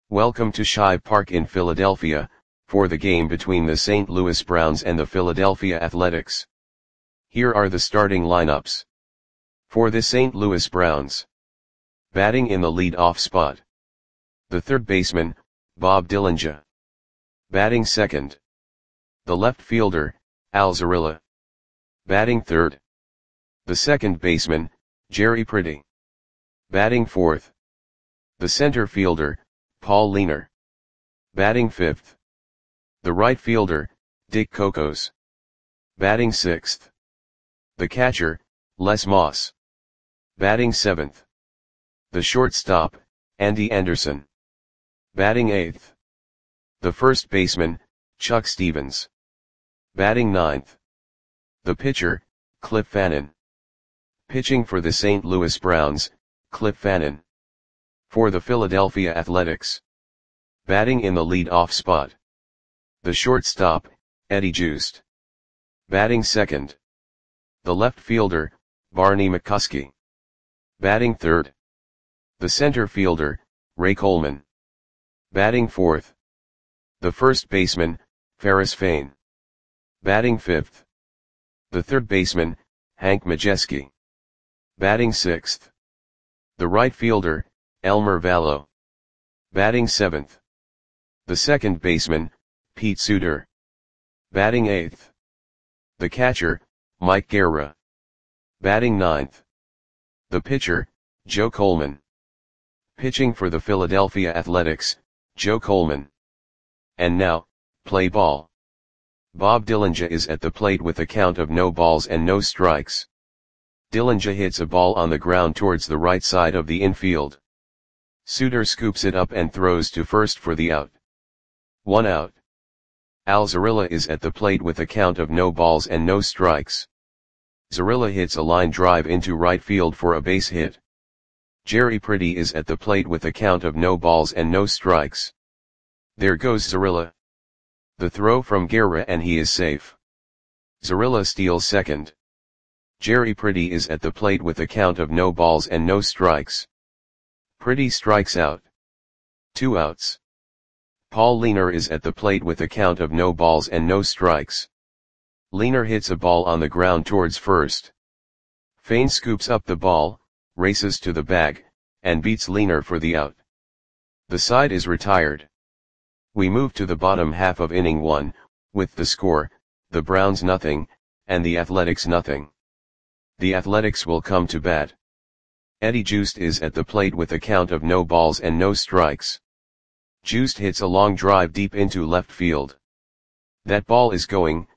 Welcome to Shive Park in Philadelphia, for the game between the St. Louis Browns and the Philadelphia Athletics. Here are the starting lineups. For the St. Louis Browns. Batting in the lead-off spot. The third baseman, Bob Dillinger. Batting second. The left fielder, Al Zarilla. Batting third. The second baseman, Jerry Pretty. Batting fourth. The center fielder, Paul Leaner. Batting fifth. The right fielder, Dick Cocos. Batting sixth. The catcher, Les Moss. Batting seventh. The shortstop, Andy Anderson. Batting eighth. The first baseman, Chuck Stevens. Batting ninth. The pitcher, Cliff Fannin. Pitching for the St. Louis Browns, Cliff Fannin. For the Philadelphia Athletics. Batting in the lead-off spot. The shortstop, Eddie Joost. Batting second. The left fielder, Barney McCuskey. Batting third. The center fielder, Ray Coleman. Batting fourth. The first baseman, Ferris Fain. Batting fifth. The third baseman, Hank Majeski. Batting sixth. The right fielder, Elmer Vallow. Batting seventh. The second baseman, Pete Suter. Batting eighth. The catcher, Mike Guerra. Batting ninth. The pitcher, Joe Coleman. Pitching for the Philadelphia Athletics, Joe Coleman. And now, play ball. Bob Dillinger is at the plate with a count of no balls and no strikes. Dillinger hits a ball on the ground towards the right side of the infield. Suter scoops it up and throws to first for the out. 1 out. Al Zarilla is at the plate with a count of no balls and no strikes. Zarilla hits a line drive into right field for a base hit. Jerry Pretty is at the plate with a count of no balls and no strikes. There goes Zarilla. The throw from Guerra and he is safe. Zarilla steals second. Jerry Pretty is at the plate with a count of no balls and no strikes. Pretty strikes out. 2 outs. Paul Leaner is at the plate with a count of no balls and no strikes. Leaner hits a ball on the ground towards first. Fain scoops up the ball, races to the bag, and beats Leaner for the out. The side is retired. We move to the bottom half of inning 1, with the score, the Browns 0, and the Athletics 0. The Athletics will come to bat. Eddie Joost is at the plate with a count of no balls and no strikes. Joost hits a long drive deep into left field. That ball is gone.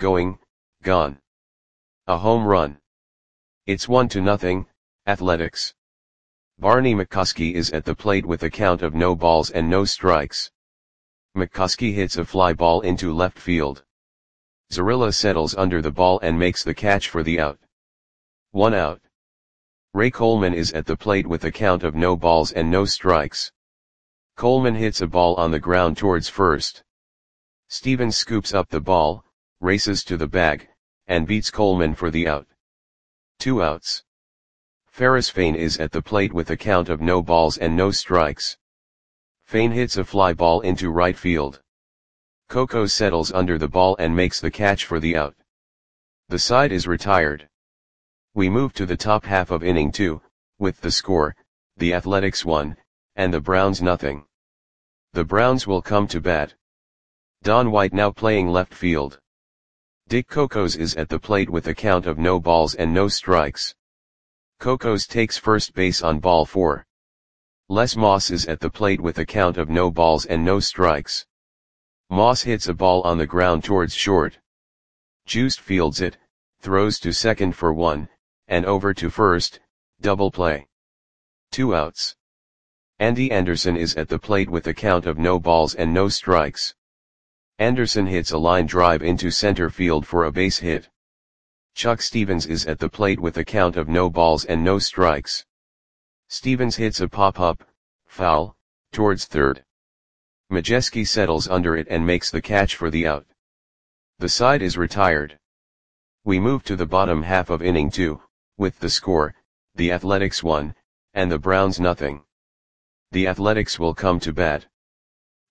A home run. It's 1-0, Athletics. Barney McCuskey is at the plate with a count of no balls and no strikes. McCuskey hits a fly ball into left field. Zarilla settles under the ball and makes the catch for the out. 1 out. Ray Coleman is at the plate with a count of no balls and no strikes. Coleman hits a ball on the ground towards first. Stevens scoops up the ball, races to the bag, and beats Coleman for the out. 2 outs. Ferris Fain is at the plate with a count of no balls and no strikes. Fain hits a fly ball into right field. Cocos settles under the ball and makes the catch for the out. The side is retired. We move to the top half of inning 2, with the score, the Athletics 1, and the Browns 0. The Browns will come to bat. Don White now playing left field. Dick Cocos is at the plate with a count of no balls and no strikes. Cocos takes first base on ball 4. Les Moss is at the plate with a count of no balls and no strikes. Moss hits a ball on the ground towards short. Joost fields it, throws to second for 1, and over to first, double play. 2 outs. Andy Anderson is at the plate with a count of no balls and no strikes. Anderson hits a line drive into center field for a base hit. Chuck Stevens is at the plate with a count of no balls and no strikes. Stevens hits a pop-up, foul, towards third. Majeski settles under it and makes the catch for the out. The side is retired. We move to the bottom half of inning 2, with the score, the Athletics 1, and the Browns 0. The Athletics will come to bat.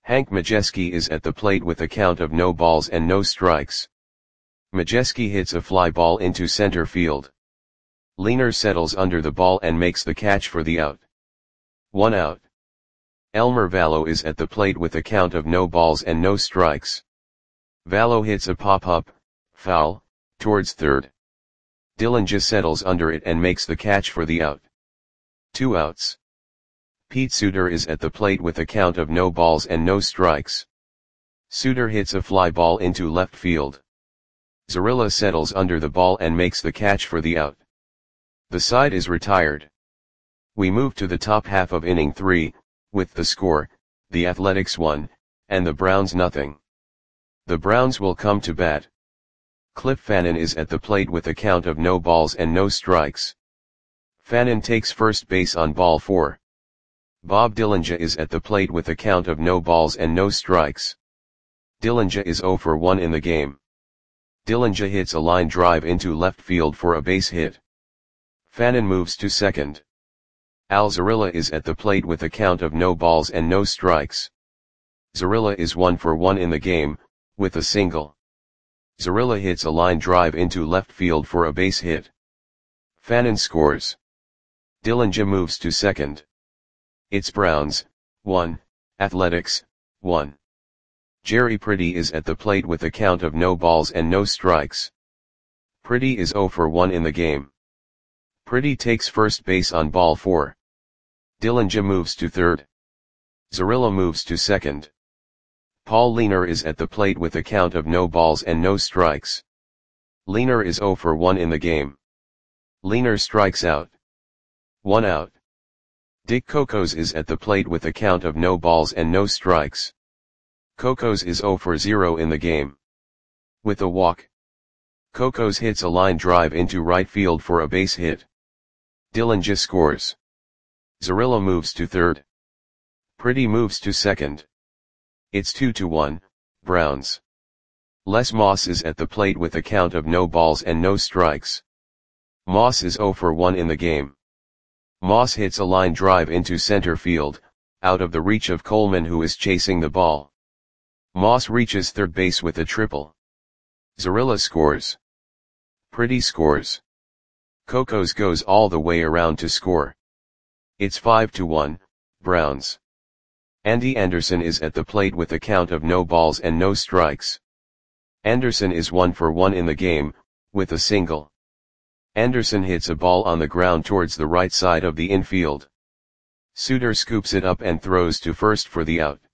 Hank Majeski is at the plate with a count of no balls and no strikes. Majeski hits a fly ball into center field. Leaner settles under the ball and makes the catch for the out. 1 out. Elmer Vallo is at the plate with a count of no balls and no strikes. Vallo hits a pop-up, foul, towards third. Dillinger settles under it and makes the catch for the out. 2 outs. Pete Suter is at the plate with a count of no balls and no strikes. Suter hits a fly ball into left field. Zarilla settles under the ball and makes the catch for the out. The side is retired. We move to the top half of inning 3, with the score, the Athletics 1, and the Browns nothing. The Browns will come to bat. Cliff Fannin is at the plate with a count of no balls and no strikes. Fannin takes first base on ball 4. Bob Dillinger is at the plate with a count of no balls and no strikes. Dillinger is 0 for 1 in the game. Dillinger hits a line drive into left field for a base hit. Fannin moves to second. Al Zarilla is at the plate with a count of no balls and no strikes. Zarilla is 1 for 1 in the game, with a single. Zarilla hits a line drive into left field for a base hit. Fannin scores. Dillinger moves to second. It's Browns, 1, Athletics, 1. Jerry Pretty is at the plate with a count of no balls and no strikes. Pretty is 0 for 1 in the game. Pretty takes first base on ball 4. Dillinger moves to third. Zarilla moves to second. Paul Leaner is at the plate with a count of no balls and no strikes. Leaner is 0 for 1 in the game. Leaner strikes out. 1 out. Dick Cocos is at the plate with a count of no balls and no strikes. Cocos is 0 for 0 in the game. With a walk. Cocos hits a line drive into right field for a base hit. Dillinger scores. Zarilla moves to third. Pretty moves to second. It's 2-1, Browns. Les Moss is at the plate with a count of no balls and no strikes. Moss is 0 for 1 in the game. Moss hits a line drive into center field, out of the reach of Coleman who is chasing the ball. Moss reaches third base with a triple. Zarilla scores. Pretty scores. Cocos goes all the way around to score. It's 5-1, Browns. Andy Anderson is at the plate with a count of no balls and no strikes. Anderson is 1 for 1 in the game, with a single. Anderson hits a ball on the ground towards the right side of the infield. Suter scoops it up and throws to first for the out.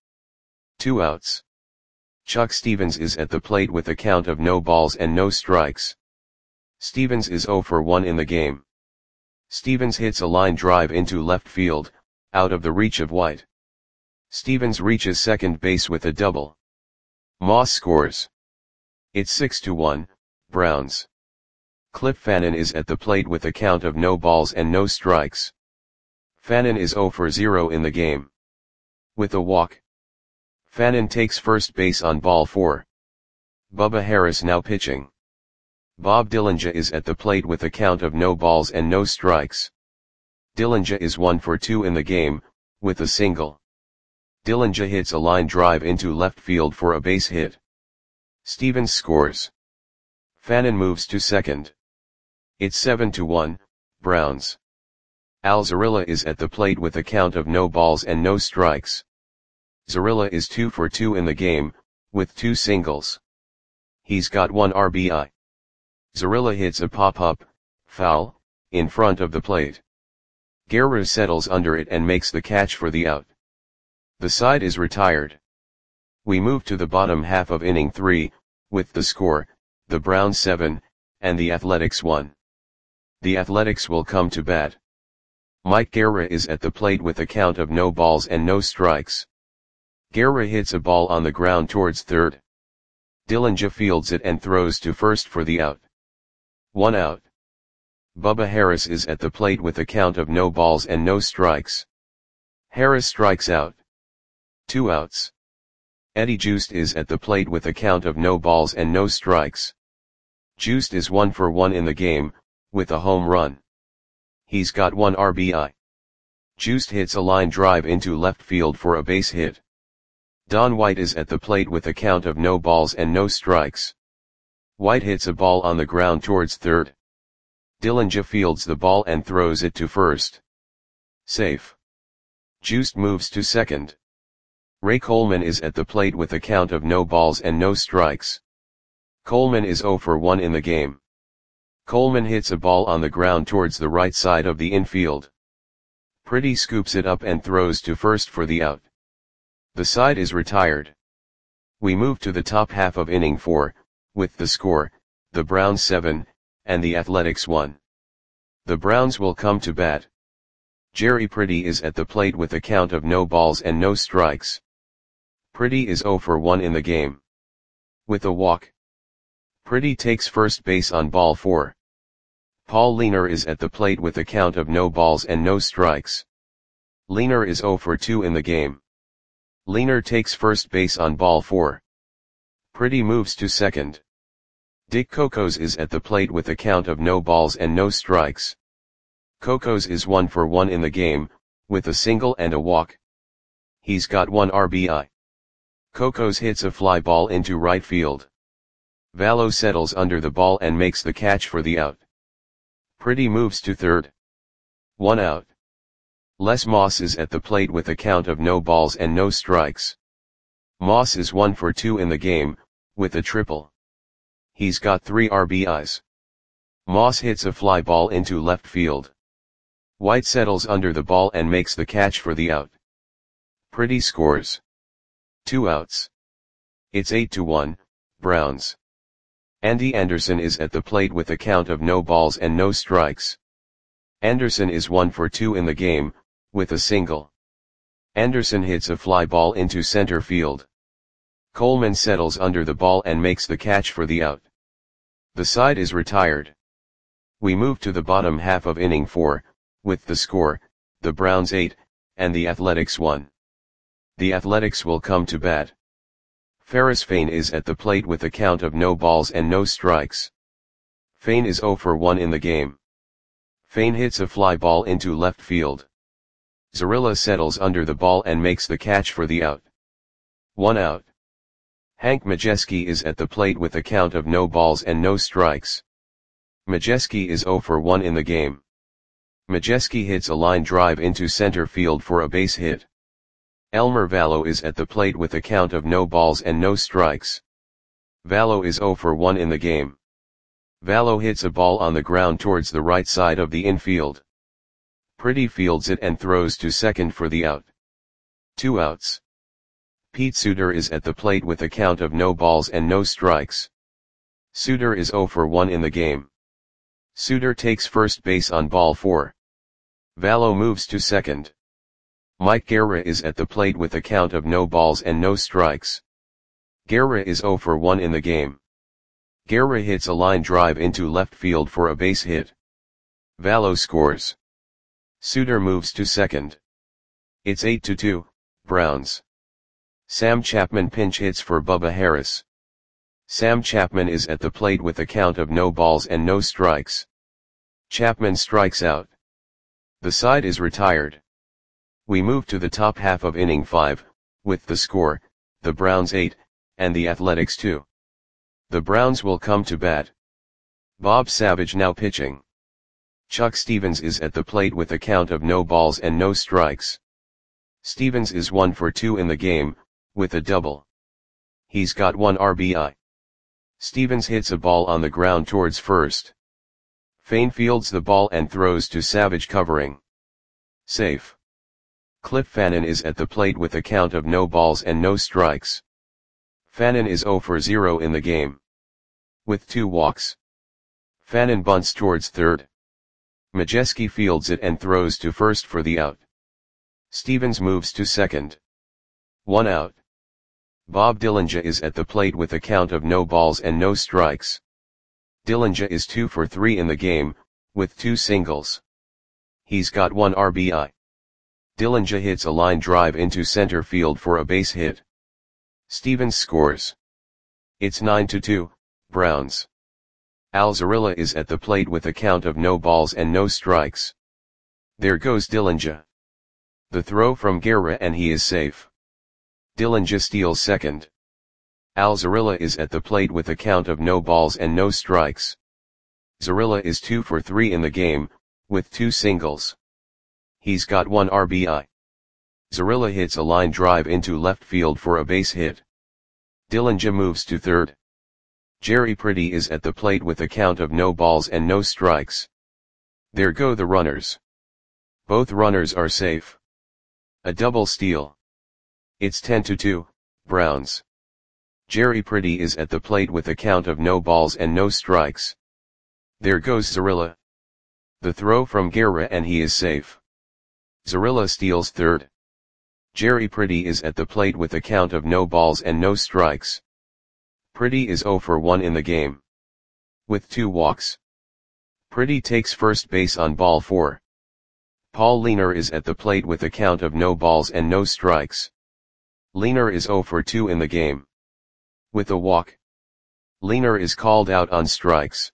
2 outs. Chuck Stevens is at the plate with a count of no balls and no strikes. Stevens is 0 for 1 in the game. Stevens hits a line drive into left field, out of the reach of White. Stevens reaches second base with a double. Moss scores. It's 6-1, Browns. Cliff Fannin is at the plate with a count of no balls and no strikes. Fannin is 0 for 0 in the game. With a walk. Fannin takes first base on ball 4. Bubba Harris now pitching. Bob Dillinger is at the plate with a count of no balls and no strikes. Dillinger is 1 for 2 in the game, with a single. Dillinger hits a line drive into left field for a base hit. Stevens scores. Fannin moves to second. It's 7-1, Browns. Al Zarilla is at the plate with a count of no balls and no strikes. Zarilla is 2 for 2 in the game, with 2 singles. He's got 1 RBI. Zarilla hits a pop-up, foul, in front of the plate. Guerra settles under it and makes the catch for the out. The side is retired. We move to the bottom half of inning 3, with the score, the Browns 7, and the Athletics 1. The Athletics will come to bat. Mike Guerra is at the plate with a count of no balls and no strikes. Guerra hits a ball on the ground towards third. Dillinger fields it and throws to first for the out. 1 out. Bubba Harris is at the plate with a count of no balls and no strikes. Harris strikes out. 2 outs. Eddie Juiced is at the plate with a count of no balls and no strikes. Juiced is 1 for 1 in the game, with a home run. He's got 1 RBI. Juiced hits a line drive into left field for a base hit. Don White is at the plate with a count of no balls and no strikes. White hits a ball on the ground towards third. Dillinger fields the ball and throws it to first. Safe. Juiced moves to second. Ray Coleman is at the plate with a count of no balls and no strikes. Coleman is 0 for 1 in the game. Coleman hits a ball on the ground towards the right side of the infield. Pretty scoops it up and throws to first for the out. The side is retired. We move to the top half of inning 4, with the score, the Browns 7, and the Athletics 1. The Browns will come to bat. Jerry Pretty is at the plate with a count of no balls and no strikes. Pretty is 0 for 1 in the game. With a walk. Pretty takes first base on ball 4. Paul Leaner is at the plate with a count of no balls and no strikes. Leaner is 0 for 2 in the game. Leaner takes first base on ball 4. Pretty moves to second. Dick Cocos is at the plate with a count of no balls and no strikes. Cocos is 1 for 1 in the game, with a single and a walk. He's got 1 RBI. Cocos hits a fly ball into right field. Vallo settles under the ball and makes the catch for the out. Pretty moves to third. 1 out. Les Moss is at the plate with a count of no balls and no strikes. Moss is 1 for 2 in the game, with a triple. He's got 3 RBIs. Moss hits a fly ball into left field. White settles under the ball and makes the catch for the out. Pretty scores. 2 outs. It's 8-1, Browns. Andy Anderson is at the plate with a count of no balls and no strikes. Anderson is 1 for 2 in the game, with a single. Anderson hits a fly ball into center field. Coleman settles under the ball and makes the catch for the out. The side is retired. We move to the bottom half of inning 4, with the score, the Browns 8, and the Athletics 1. The Athletics will come to bat. Ferris Fain is at the plate with a count of no balls and no strikes. Fain is 0 for 1 in the game. Fain hits a fly ball into left field. Zarilla settles under the ball and makes the catch for the out. 1 out. Hank Majeski is at the plate with a count of no balls and no strikes. Majeski is 0 for 1 in the game. Majeski hits a line drive into center field for a base hit. Elmer Vallo is at the plate with a count of no balls and no strikes. Vallo is 0 for 1 in the game. Vallo hits a ball on the ground towards the right side of the infield. Pretty fields it and throws to second for the out. 2 outs. Pete Suter is at the plate with a count of no balls and no strikes. Suter is 0 for 1 in the game. Suter takes first base on ball 4. Vallo moves to second. Mike Guerra is at the plate with a count of no balls and no strikes. Guerra is 0 for 1 in the game. Guerra hits a line drive into left field for a base hit. Vallo scores. Suter moves to second. It's 8-2, Browns. Sam Chapman pinch hits for Bubba Harris. Sam Chapman is at the plate with a count of no balls and no strikes. Chapman strikes out. The side is retired. We move to the top half of inning 5, with the score, the Browns 8, and the Athletics 2. The Browns will come to bat. Bob Savage now pitching. Chuck Stevens is at the plate with a count of no balls and no strikes. Stevens is 1 for 2 in the game, with a double. He's got 1 RBI. Stevens hits a ball on the ground towards first. Fain fields the ball and throws to Savage covering. Safe. Cliff Fannin is at the plate with a count of no balls and no strikes. Fannin is 0 for 0 in the game. With 2 walks. Fannin bunts towards third. Majeski fields it and throws to first for the out. Stevens moves to second. 1 out. Bob Dillinger is at the plate with a count of no balls and no strikes. Dillinger is 2 for 3 in the game, with 2 singles. He's got 1 RBI. Dillinger hits a line drive into center field for a base hit. Stevens scores. It's 9-2, Browns. Al Zarilla is at the plate with a count of no balls and no strikes. There goes Dillinger. The throw from Guerra and he is safe. Dillinja steals second. Al Zarilla is at the plate with a count of no balls and no strikes. Zarilla is 2 for 3 in the game, with 2 singles. He's got 1 RBI. Zarilla hits a line drive into left field for a base hit. Dillinja moves to third. Jerry Pretty is at the plate with a count of no balls and no strikes. There go the runners. Both runners are safe. A double steal. It's 10-2, Browns. Jerry Pretty is at the plate with a count of no balls and no strikes. There goes Zarilla. The throw from Guerra and he is safe. Zarilla steals third. Jerry Pretty is at the plate with a count of no balls and no strikes. Pretty is 0 for 1 in the game. With 2 walks. Pretty takes first base on ball 4. Paul Leaner is at the plate with a count of no balls and no strikes. Leaner is 0 for 2 in the game. With a walk. Leaner is called out on strikes.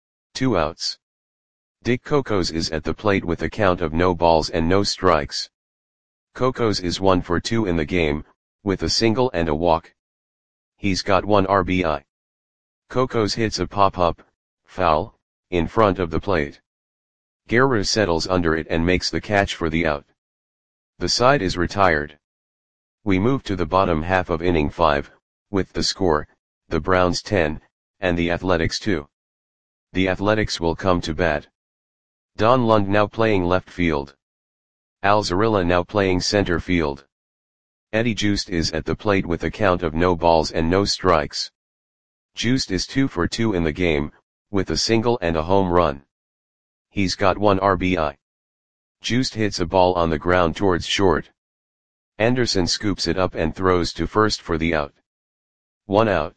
2 outs. Dick Cocos is at the plate with a count of no balls and no strikes. Cocos is 1 for 2 in the game, with a single and a walk. He's got 1 RBI. Cocos hits a pop-up, foul, in front of the plate. Guerra settles under it and makes the catch for the out. The side is retired. We move to the bottom half of inning 5, with the score, the Browns 10, and the Athletics 2. The Athletics will come to bat. Don Lund now playing left field. Al Zarilla now playing center field. Eddie Joost is at the plate with a count of no balls and no strikes. Joost is 2 for 2 in the game, with a single and a home run. He's got 1 RBI. Joost hits a ball on the ground towards short. Anderson scoops it up and throws to first for the out. 1 out.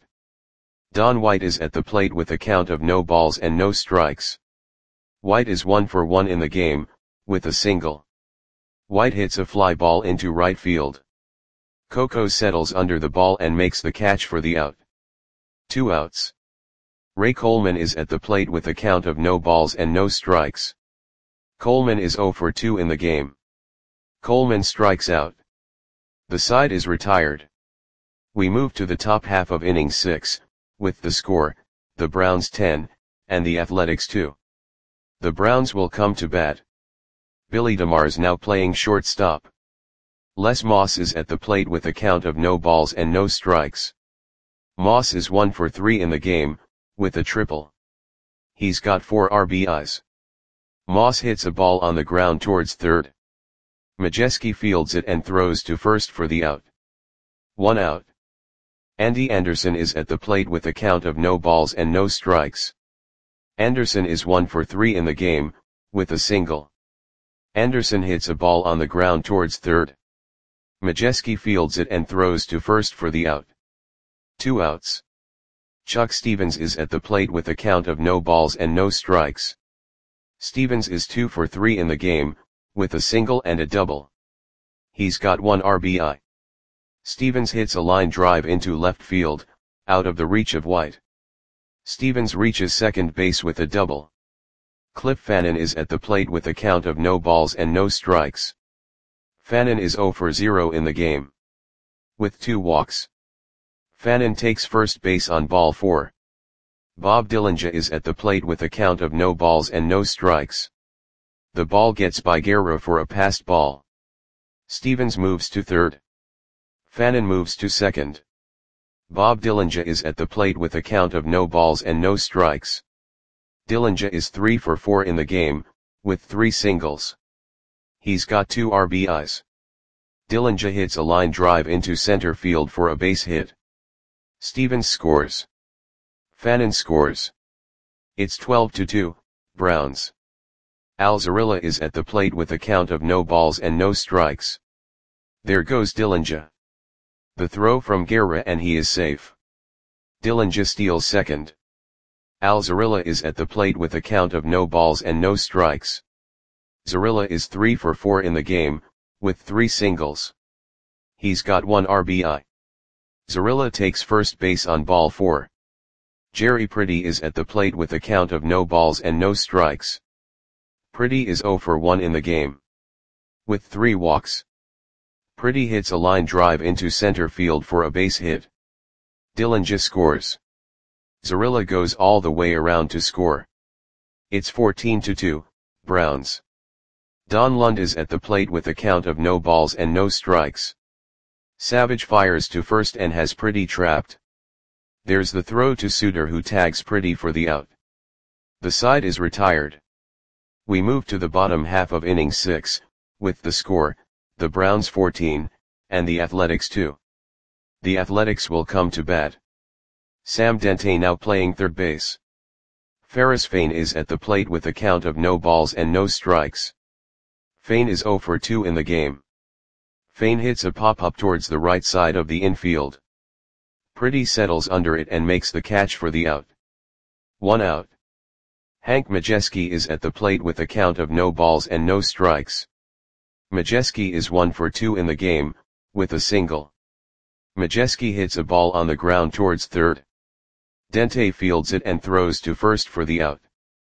Don White is at the plate with a count of no balls and no strikes. White is 1 for 1 in the game, with a single. White hits a fly ball into right field. Cocos settles under the ball and makes the catch for the out. 2 outs. Ray Coleman is at the plate with a count of no balls and no strikes. Coleman is 0 for 2 in the game. Coleman strikes out. The side is retired. We move to the top half of inning 6, with the score, the Browns 10, and the Athletics 2. The Browns will come to bat. Billy DeMars now playing shortstop. Les Moss is at the plate with a count of no balls and no strikes. Moss is 1 for 3 in the game, with a triple. He's got 4 RBIs. Moss hits a ball on the ground towards third. Majeski fields it and throws to first for the out. 1 out. Andy Anderson is at the plate with a count of no balls and no strikes. Anderson is 1 for 3 in the game, with a single. Anderson hits a ball on the ground towards third. Majeski fields it and throws to first for the out. 2 outs. Chuck Stevens is at the plate with a count of no balls and no strikes. Stevens is 2 for 3 in the game, with a single and a double. He's got 1 RBI. Stevens hits a line drive into left field, out of the reach of White. Stevens reaches second base with a double. Cliff Fannin is at the plate with a count of no balls and no strikes. Fannin is 0 for 0 in the game. With 2 walks. Fannin takes first base on ball 4. Bob Dillinja is at the plate with a count of no balls and no strikes. The ball gets by Guerra for a passed ball. Stevens moves to third. Fannin moves to second. Bob Dillinja is at the plate with a count of no balls and no strikes. Dillinja is 3 for 4 in the game, with 3 singles. He's got 2 RBIs. Dillinja hits a line drive into center field for a base hit. Stevens scores. Fannin scores. It's 12-2, Browns. Al Zarilla is at the plate with a count of no balls and no strikes. There goes Dillinja. The throw from Guerra and he is safe. Dillinja steals second. Al Zarilla is at the plate with a count of no balls and no strikes. Zarilla is 3 for 4 in the game, with 3 singles. He's got 1 RBI. Zarilla takes first base on ball 4. Jerry Pretty is at the plate with a count of no balls and no strikes. Pretty is 0 for 1 in the game. With 3 walks. Pretty hits a line drive into center field for a base hit. Dillinja scores. Zarilla goes all the way around to score. It's 14-2, Browns. Don Lund is at the plate with a count of no balls and no strikes. Savage fires to first and has Pretty trapped. There's the throw to Suter, who tags Pretty for the out. The side is retired. We move to the bottom half of inning 6, with the score, the Browns 14, and the Athletics 2. The Athletics will come to bat. Sam Dente now playing third base. Ferris Fain is at the plate with a count of no balls and no strikes. Fain is 0 for 2 in the game. Fain hits a pop-up towards the right side of the infield. Pretty settles under it and makes the catch for the out. 1 out. Hank Majeski is at the plate with a count of no balls and no strikes. Majeski is 1 for 2 in the game, with a single. Majeski hits a ball on the ground towards third. Dente fields it and throws to first for the out.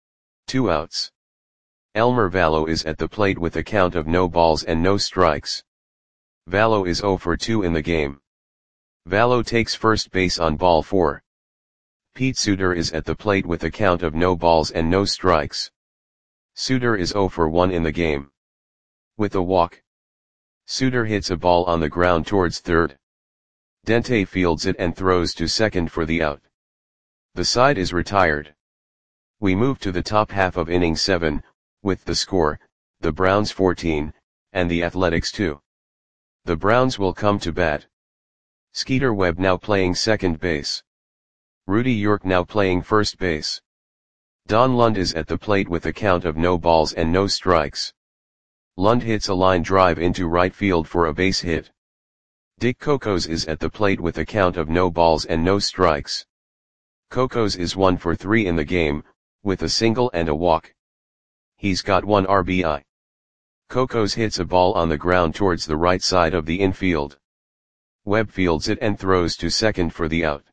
2 outs. Elmer Vallo is at the plate with a count of no balls and no strikes. Vallo is 0 for 2 in the game. Vallo takes first base on ball 4. Pete Suter is at the plate with a count of no balls and no strikes. Suter is 0 for 1 in the game. With a walk. Suter hits a ball on the ground towards third. Dente fields it and throws to second for the out. The side is retired. We move to the top half of inning 7, with the score, the Browns 14, and the Athletics 2. The Browns will come to bat. Skeeter Webb now playing second base. Rudy York now playing first base. Don Lund is at the plate with a count of no balls and no strikes. Lund hits a line drive into right field for a base hit. Dick Cocos is at the plate with a count of no balls and no strikes. Cocos is 1 for 3 in the game, with a single and a walk. He's got 1 RBI. Cocos hits a ball on the ground towards the right side of the infield. Webb fields it and throws to second for the out.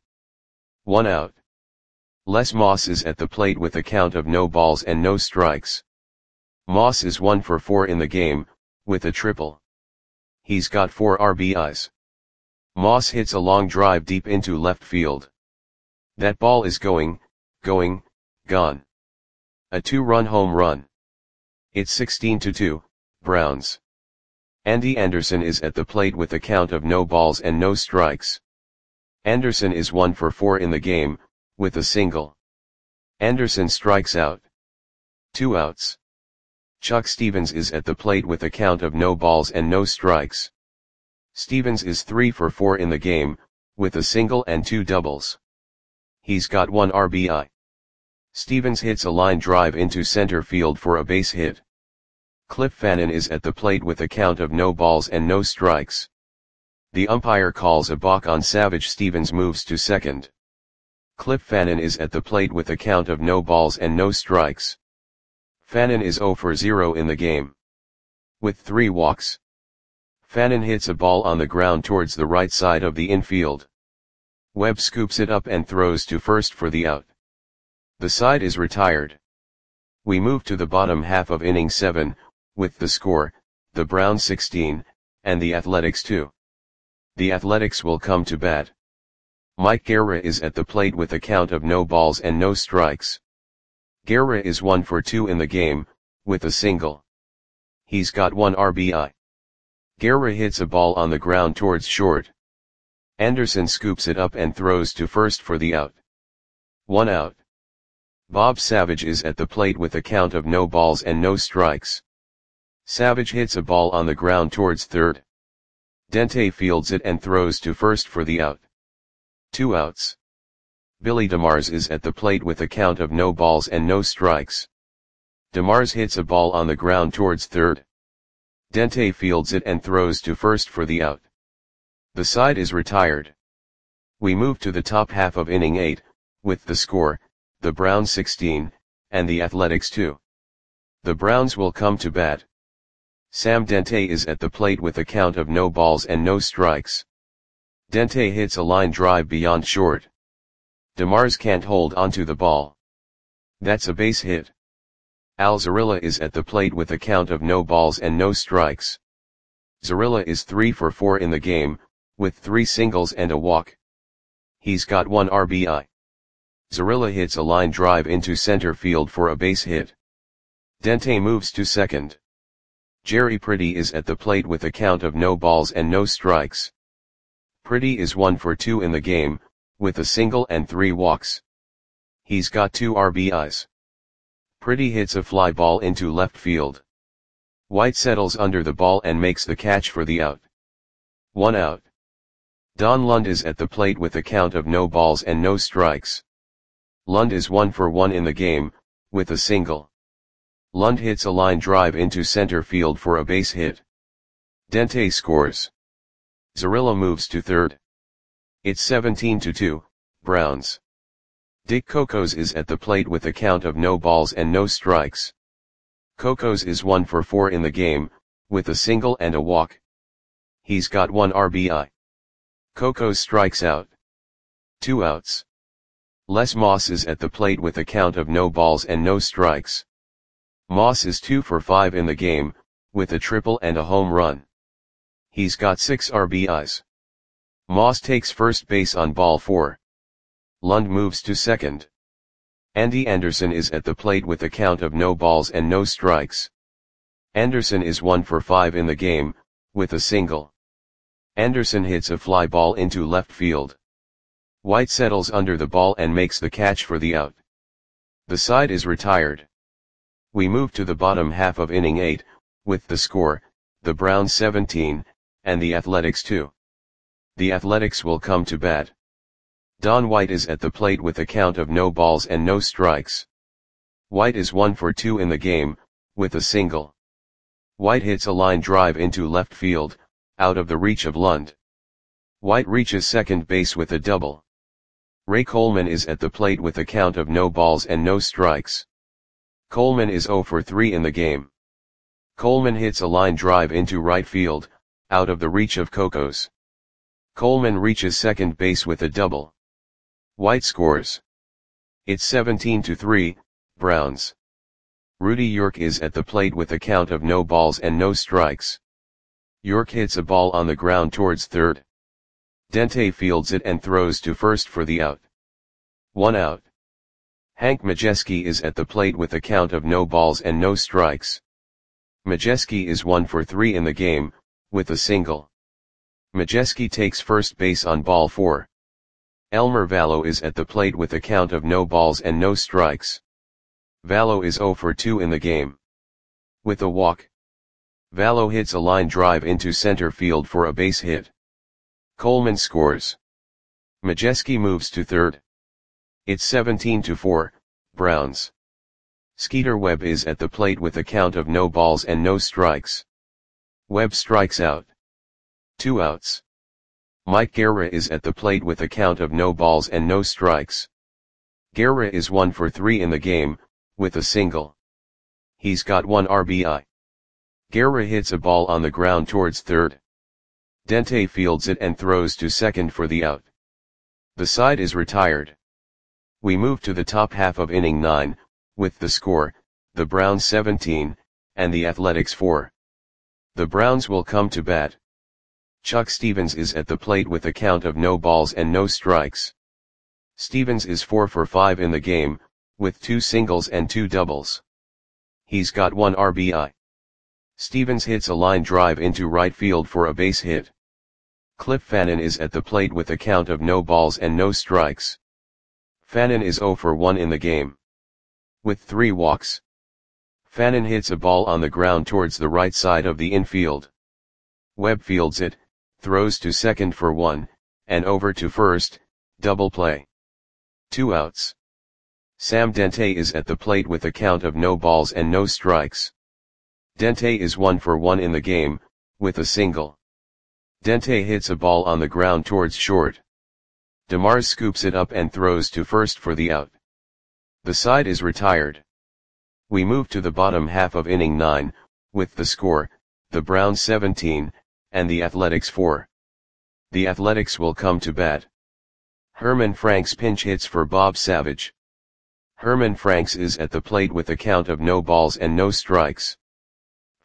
1 out. Les Moss is at the plate with a count of no balls and no strikes. Moss is 1 for 4 in the game, with a triple. He's got 4 RBIs. Moss hits a long drive deep into left field. That ball is going, gone. A 2-run home run. It's 16-2, Browns. Andy Anderson is at the plate with a count of no balls and no strikes. Anderson is 1 for 4 in the game, with a single. Anderson strikes out. 2 outs. Chuck Stevens is at the plate with a count of no balls and no strikes. Stevens is 3 for 4 in the game, with a single and 2 doubles. He's got 1 RBI. Stevens hits a line drive into center field for a base hit. Cliff Fannin is at the plate with a count of no balls and no strikes. The umpire calls a balk on Savage. Stevens moves to second. Cliff Fannin is at the plate with a count of no balls and no strikes. Fannin is 0 for 0 in the game. With 3 walks. Fannin hits a ball on the ground towards the right side of the infield. Webb scoops it up and throws to first for the out. The side is retired. We move to the bottom half of inning 7, with the score, the Browns 16, and the Athletics 2. The Athletics will come to bat. Mike Guerra is at the plate with a count of no balls and no strikes. Guerra is 1 for 2 in the game, with a single. He's got 1 RBI. Guerra hits a ball on the ground towards short. Anderson scoops it up and throws to first for the out. 1 out. Bob Savage is at the plate with a count of no balls and no strikes. Savage hits a ball on the ground towards third. Dente fields it and throws to first for the out. 2 outs. Billy DeMars is at the plate with a count of no balls and no strikes. DeMars hits a ball on the ground towards third. Dente fields it and throws to first for the out. The side is retired. We move to the top half of inning 8, with the score, the Browns 16, and the Athletics 2. The Browns will come to bat. Sam Dente is at the plate with a count of no balls and no strikes. Dente hits a line drive beyond short. DeMars can't hold onto the ball. That's a base hit. Al Zarilla is at the plate with a count of no balls and no strikes. Zarilla is 3 for 4 in the game, with 3 singles and a walk. He's got 1 RBI. Zarilla hits a line drive into center field for a base hit. Dente moves to second. Jerry Pretty is at the plate with a count of no balls and no strikes. Pretty is 1 for 2 in the game, with a single and 3 walks. He's got 2 RBIs. Pretty hits a fly ball into left field. White settles under the ball and makes the catch for the out. 1 out. Don Lund is at the plate with a count of no balls and no strikes. Lund is 1 for 1 in the game, with a single. Lund hits a line drive into center field for a base hit. Dente scores. Zarilla moves to third. It's 17-2, Browns. Dick Cocos is at the plate with a count of no balls and no strikes. Cocos is 1 for 4 in the game, with a single and a walk. He's got 1 RBI. Cocos strikes out. 2 outs. Les Moss is at the plate with a count of no balls and no strikes. Moss is 2 for 5 in the game, with a triple and a home run. He's got 6 RBIs. Moss takes first base on ball 4. Lund moves to second. Andy Anderson is at the plate with a count of no balls and no strikes. Anderson is 1 for 5 in the game, with a single. Anderson hits a fly ball into left field. White settles under the ball and makes the catch for the out. The side is retired. We move to the bottom half of inning 8, with the score, the Browns 17, and the Athletics 2. The Athletics will come to bat. Don White is at the plate with a count of no balls and no strikes. White is 1 for 2 in the game, with a single. White hits a line drive into left field, out of the reach of Lund. White reaches second base with a double. Ray Coleman is at the plate with a count of no balls and no strikes. Coleman is 0 for 3 in the game. Coleman hits a line drive into right field, out of the reach of Cocos. Coleman reaches second base with a double. White scores. It's 17-3, Browns. Rudy York is at the plate with a count of no balls and no strikes. York hits a ball on the ground towards third. Dente fields it and throws to first for the out. 1 out. Hank Majeski is at the plate with a count of no balls and no strikes. Majeski is 1 for 3 in the game, with a single. Majeski takes first base on ball 4. Elmer Vallo is at the plate with a count of no balls and no strikes. Vallo is 0 for 2 in the game. With a walk. Vallo hits a line drive into center field for a base hit. Coleman scores. Majeski moves to third. It's 17-4, Browns. Skeeter Webb is at the plate with a count of no balls and no strikes. Webb strikes out. 2 outs. Mike Guerra is at the plate with a count of no balls and no strikes. Guerra is 1 for 3 in the game, with a single. He's got 1 RBI. Guerra hits a ball on the ground towards third. Dente fields it and throws to second for the out. The side is retired. We move to the top half of inning 9, with the score, the Browns 17, and the Athletics 4. The Browns will come to bat. Chuck Stevens is at the plate with a count of no balls and no strikes. Stevens is 4 for 5 in the game, with 2 singles and 2 doubles. He's got 1 RBI. Stevens hits a line drive into right field for a base hit. Cliff Fannin is at the plate with a count of no balls and no strikes. Fannin is 0 for 1 in the game. With 3 walks. Fannin hits a ball on the ground towards the right side of the infield. Webb fields it, throws to second for 1, and over to first, double play. 2 outs. Sam Dente is at the plate with a count of no balls and no strikes. Dente is 1 for 1 in the game, with a single. Dente hits a ball on the ground towards short. DeMars scoops it up and throws to first for the out. The side is retired. We move to the bottom half of inning 9, with the score, the Browns 17, and the Athletics 4. The Athletics will come to bat. Herman Franks pinch hits for Bob Savage. Herman Franks is at the plate with a count of no balls and no strikes.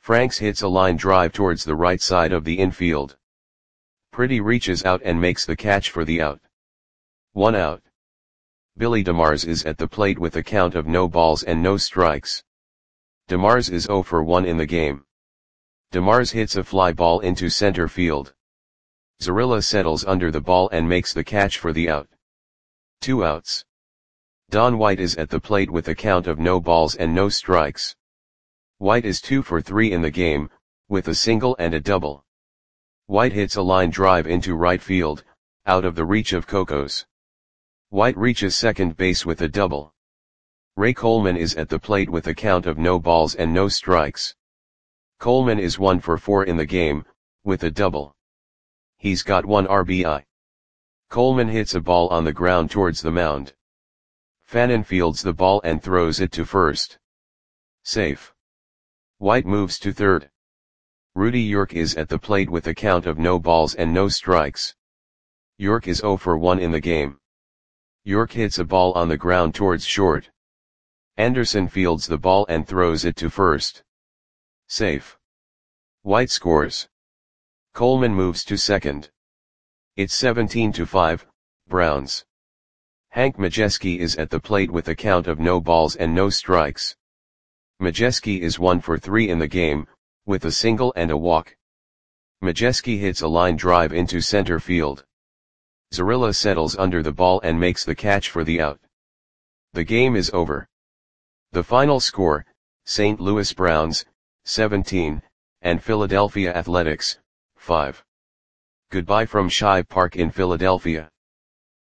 Franks hits a line drive towards the right side of the infield. Pretty reaches out and makes the catch for the out. 1 out. Billy DeMars is at the plate with a count of no balls and no strikes. DeMars is 0 for 1 in the game. DeMars hits a fly ball into center field. Zarilla settles under the ball and makes the catch for the out. 2 outs. Don White is at the plate with a count of no balls and no strikes. White is 2 for 3 in the game, with a single and a double. White hits a line drive into right field, out of the reach of Cocos. White reaches second base with a double. Ray Coleman is at the plate with a count of no balls and no strikes. Coleman is 1 for 4 in the game, with a double. He's got 1 RBI. Coleman hits a ball on the ground towards the mound. Fannin fields the ball and throws it to first. Safe. White moves to third. Rudy York is at the plate with a count of no balls and no strikes. York is 0 for 1 in the game. York hits a ball on the ground towards short. Anderson fields the ball and throws it to first. Safe. White scores. Coleman moves to second. It's 17-5, Browns. Hank Majeski is at the plate with a count of no balls and no strikes. Majeski is 1 for 3 in the game, with a single and a walk. Majeski hits a line drive into center field. Zarilla settles under the ball and makes the catch for the out. The game is over. The final score, St. Louis Browns, 17, and Philadelphia Athletics, 5. Goodbye from Shibe Park in Philadelphia.